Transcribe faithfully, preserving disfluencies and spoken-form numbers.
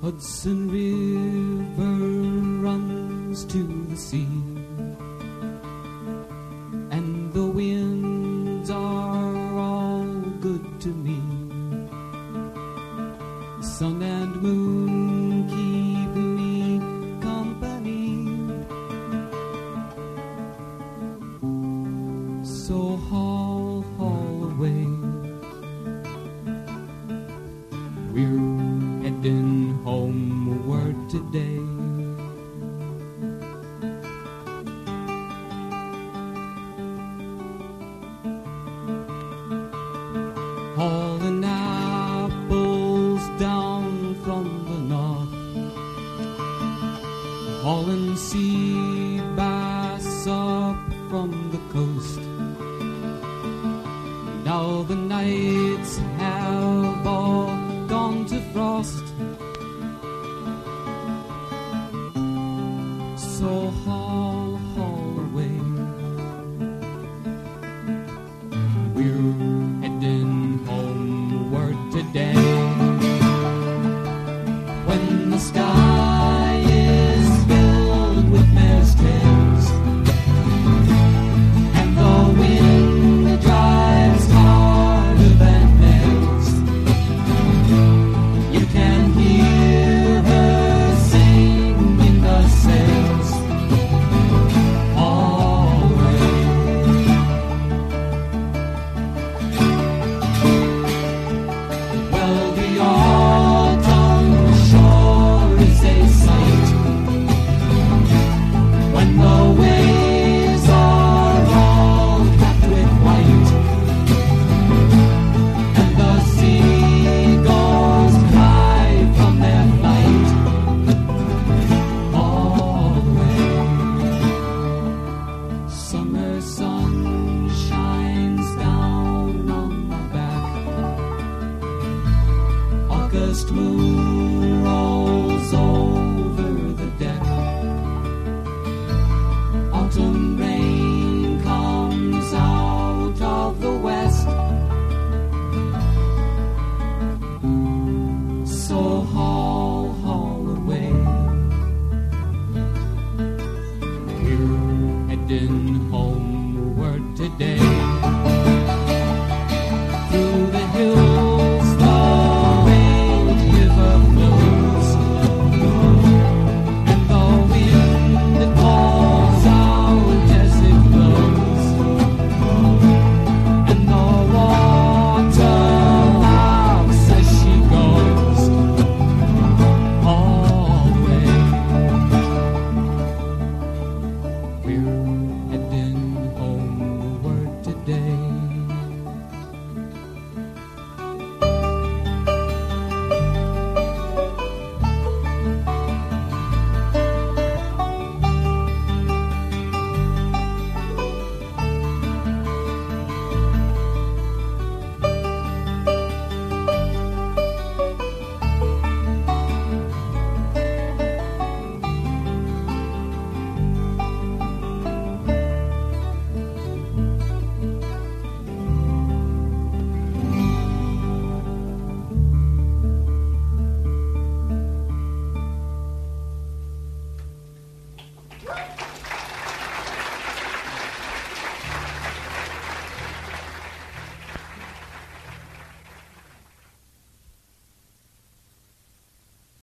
Hudson River runs to the sea, and the winds are all good to me. The sun and moon keep me company, so haul, haul away. We're heading homeward today. Hauling apples down from the north, hauling sea bass up from the coast. Now the nights have all gone to frost, so haul, haul away. We're heading homeward today. When the sky is filled with mare's tails, and the wind drives harder than nails, you can hear her sing in the sails always. Well, the autumn shore is a sight when the waves are all capped with white, and the seagulls cry from their flight always. Summer sun shines down on my back, August moon rolls over the deck, autumn rain comes out of the west, so haul, haul away. We're heading homeward today. Through the hills the Red River flows, and the wind calls out as it blows, and the water laughs as she goes always. We're heading homeward today.